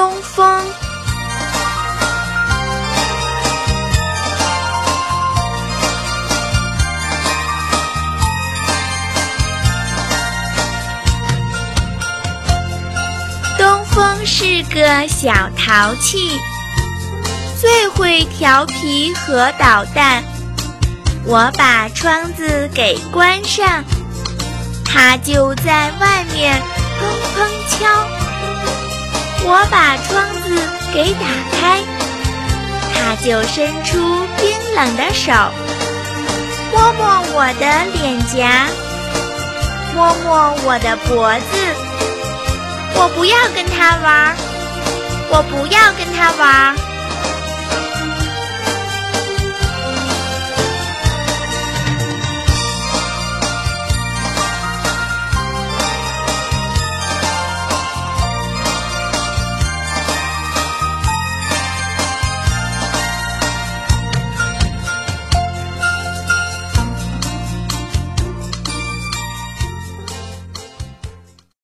东风。东风是个小淘气，最会调皮和捣蛋。我把窗子给关上，他就在外面砰砰敲。我把窗子给打开，他就伸出冰冷的手，摸摸我的脸颊，摸摸我的脖子。我不要跟他玩，我不要跟他玩。